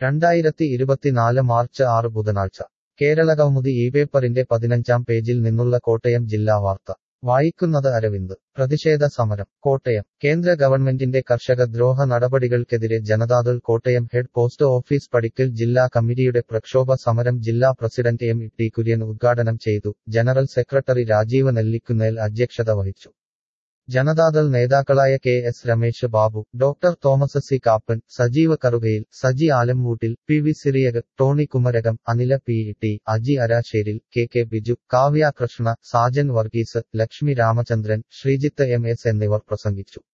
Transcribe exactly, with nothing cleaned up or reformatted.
രണ്ടായിരത്തി ഇരുപത്തിനാല് മാർച്ച് ആറ് ബുധനാഴ്ച കേരളകൗമുദി ഈ പേപ്പറിന്റെ പതിനഞ്ചാം പേജിൽ നിന്നുള്ള കോട്ടയം ജില്ലാ വാർത്ത വായിക്കുന്നത് അരവിന്ദ്. പ്രതിഷേധ സമരം കോട്ടയം. കേന്ദ്ര ഗവൺമെന്റിന്റെ കർഷക ദ്രോഹ നടപടികൾക്കെതിരെ Janata Dal Kottayam head post office പടിക്കൽ ജില്ലാ കമ്മിറ്റിയുടെ പ്രക്ഷോഭ സമരം ജില്ലാ പ്രസിഡന്റ് എം ടി കുര്യൻ ഉദ്ഘാടനം ചെയ്തു. ജനറൽ സെക്രട്ടറി രാജീവ് നെല്ലിക്കുന്നേൽ അധ്യക്ഷത വഹിച്ചു. ജനതാദൾ നേതാക്കളായ K S Ramesh Babu, doctor Thomas C Kappan, Sajeev Karukayil, Saji Alammoottil, P V Cyriac, Tony Kumarakam, Anila P T, Aji Arasseril, K K Biju, Kavya Krishna, Sajan Varghese, Lakshmi Ramachandran, Sreejith M S എന്നിവർ പ്രസംഗിച്ചു.